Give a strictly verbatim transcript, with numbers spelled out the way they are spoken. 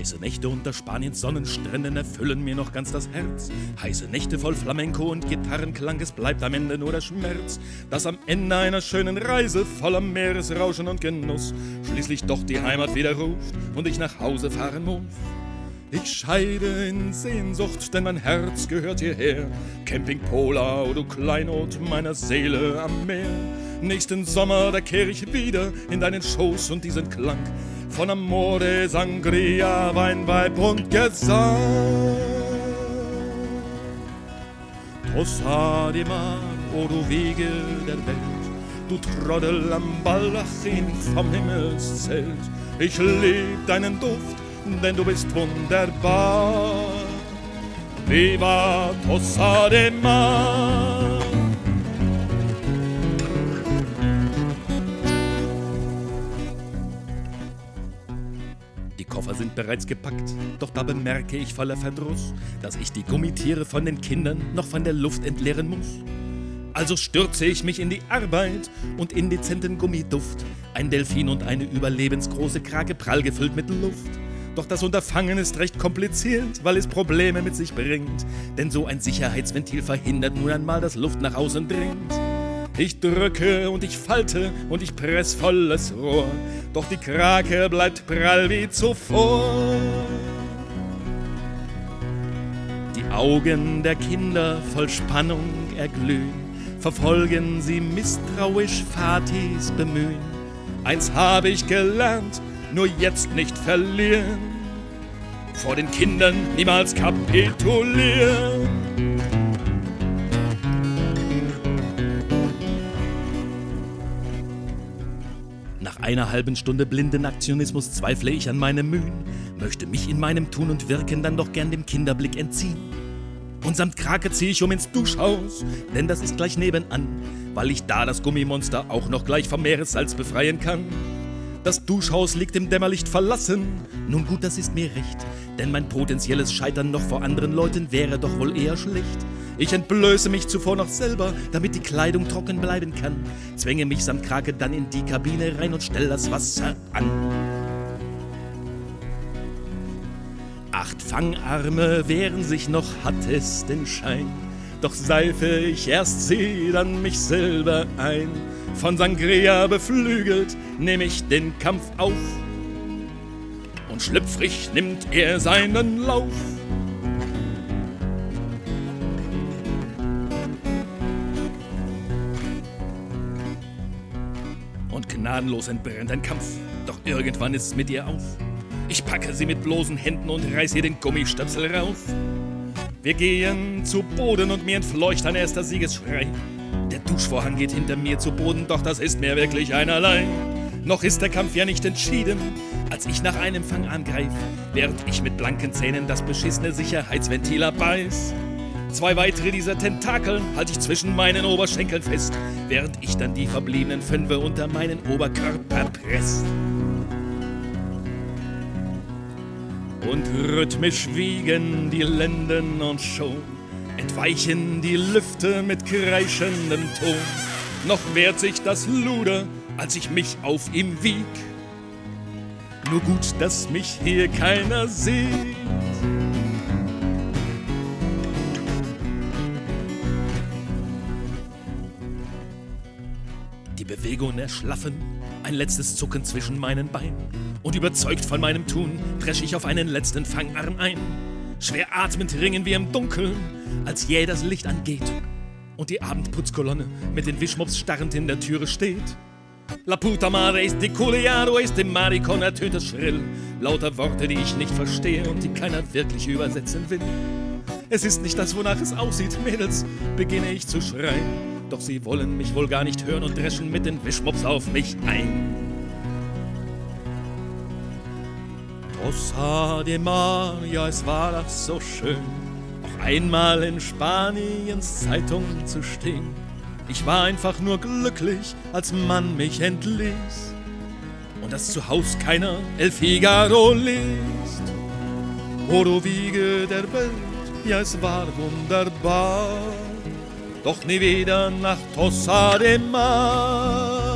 Heiße Nächte unter Spaniens Sonnenstränden erfüllen mir noch ganz das Herz. Heiße Nächte voll Flamenco und Gitarrenklang, es bleibt am Ende nur der Schmerz, dass am Ende einer schönen Reise voller Meeresrauschen und Genuss schließlich doch die Heimat wieder ruft und ich nach Hause fahren muss. Ich scheide in Sehnsucht, denn mein Herz gehört hierher. Camping Pola, oh du Kleinod meiner Seele am Meer. Nächsten Sommer, da kehr ich wieder in deinen Schoß und diesen Klang von Amore, Sangria, Wein, Weib und Gesang. Tossa de Mar, o du Wege der Welt, du Trottel am Baldachin vom Himmelszelt. Ich lieb deinen Duft, denn du bist wunderbar. Viva Tossa de Mar. Die Koffer sind bereits gepackt, doch da bemerke ich voller Verdruss, dass ich die Gummitiere von den Kindern noch von der Luft entleeren muss. Also stürze ich mich in die Arbeit und in dezenten Gummiduft. Ein Delfin und eine überlebensgroße Krake prall gefüllt mit Luft. Doch das Unterfangen ist recht kompliziert, weil es Probleme mit sich bringt. Denn so ein Sicherheitsventil verhindert nun einmal, dass Luft nach außen dringt. Ich drücke und ich falte und ich press volles Rohr, doch die Krake bleibt prall wie zuvor. Die Augen der Kinder voll Spannung erglühen, verfolgen sie misstrauisch Vatis Bemühen. Eins habe ich gelernt, nur jetzt nicht verlieren, vor den Kindern niemals kapitulieren. Nach einer halben Stunde blinden Aktionismus zweifle ich an meine Mühen, möchte mich in meinem Tun und Wirken dann doch gern dem Kinderblick entziehen. Und samt Krake zieh ich um ins Duschhaus, denn das ist gleich nebenan, weil ich da das Gummimonster auch noch gleich vom Meeressalz befreien kann. Das Duschhaus liegt im Dämmerlicht verlassen, nun gut, das ist mir recht, denn mein potenzielles Scheitern noch vor anderen Leuten wäre doch wohl eher schlecht. Ich entblöße mich zuvor noch selber, damit die Kleidung trocken bleiben kann, zwänge mich samt Krake dann in die Kabine rein und stell das Wasser an. Acht Fangarme wehren sich noch, hat es den Schein, doch seife ich erst sie, dann mich selber ein. Von Sangria beflügelt nehm ich den Kampf auf und schlüpfrig nimmt er seinen Lauf. Und gnadenlos entbrennt ein Kampf, doch irgendwann ist's mit ihr auf. Ich packe sie mit bloßen Händen und reiß ihr den Gummistöpsel rauf. Wir gehen zu Boden und mir entfleucht ein erster Siegesschrei. Der Duschvorhang geht hinter mir zu Boden, doch das ist mir wirklich einerlei. Noch ist der Kampf ja nicht entschieden, als ich nach einem Fang angreif, während ich mit blanken Zähnen das beschissene Sicherheitsventil abbeiß. Zwei weitere dieser Tentakeln halte ich zwischen meinen Oberschenkeln fest, während ich dann die verbliebenen Fünfe unter meinen Oberkörper presst. Und rhythmisch wiegen die Lenden und schon entweichen die Lüfte mit kreischendem Ton. Noch wehrt sich das Luder, als ich mich auf ihm wieg. Nur gut, dass mich hier keiner sieht. Die Bewegungen erschlaffen, ein letztes Zucken zwischen meinen Beinen. Und überzeugt von meinem Tun, dresch ich auf einen letzten Fangarm ein. Schwer atmend ringen wir im Dunkeln, als jäh das Licht angeht und die Abendputzkolonne mit den Wischmops starrend in der Türe steht. La puta madre ist die culiado, ist dem Maricon, ertönt es schrill. Lauter Worte, die ich nicht verstehe und die keiner wirklich übersetzen will. Es ist nicht das, wonach es aussieht, Mädels, beginne ich zu schreien. Doch sie wollen mich wohl gar nicht hören und dreschen mit den Wischmops auf mich ein. Tossa de Mar, ja, es war doch so schön, auch einmal in Spaniens Zeitung zu stehen. Ich war einfach nur glücklich, als man mich entließ und dass zu Haus keiner El Figaro liest. O du Wiege der Welt, ja, es war wunderbar, doch nie wieder nach Tossa de Mar.